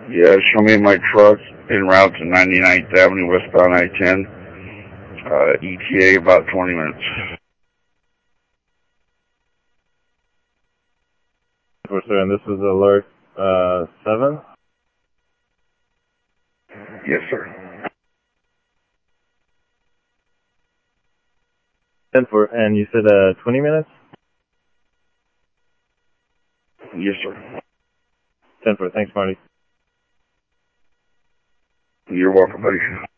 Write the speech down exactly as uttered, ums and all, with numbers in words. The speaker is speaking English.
Yeah, show me my truck en route to ninety-ninth Avenue, westbound I ten. Uh, E T A about twenty minutes. Sir, and this is alert uh, seven? Yes, sir. ten four, and you said uh, twenty minutes? Yes, sir. ten four, thanks, Marty. You're welcome, buddy.